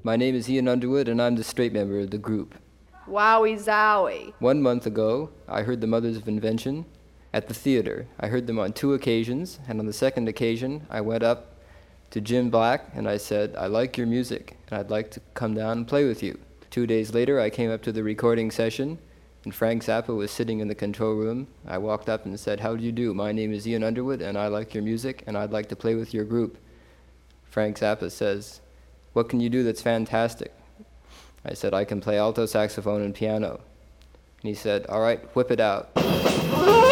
My name is Ian Underwood, and I'm the straight member of the group. Wowie zowie. 1 month ago, I heard the Mothers of Invention at the theater. I heard them on 2 occasions, and on the second occasion, I went up to Jim Black, and I said, I like your music, and I'd like to come down and play with you. 2 days later, I came up to the recording session, and Frank Zappa was sitting in the control room. I walked up and said, how do you do? My name is Ian Underwood, and I like your music, and I'd like to play with your group. Frank Zappa says, what can you do that's fantastic? I said, I can play alto saxophone and piano. And he said, all right, whip it out.